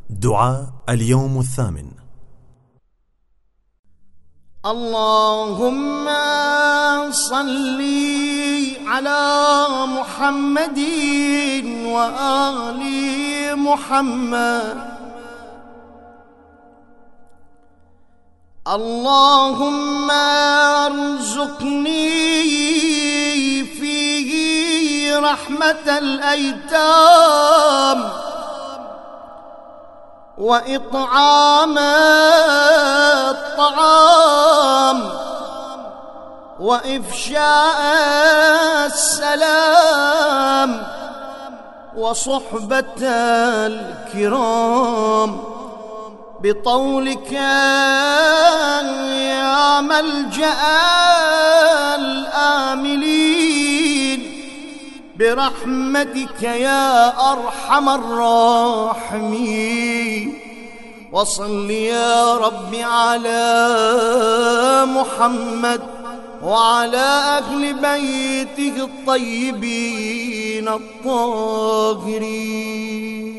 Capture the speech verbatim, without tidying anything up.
دعاء اليوم الثامن. اللهم صل على محمد وآل محمد. اللهم ارزقني فيه رحمة الأيتام وإطعام الطعام وإفشاء السلام وصحبة الكرام، بطولك يا ملجأ الآملين، برحمتك يا أرحم الراحمين. وصل يا رب على محمد وعلى أهل بيته الطيبين الطاهرين.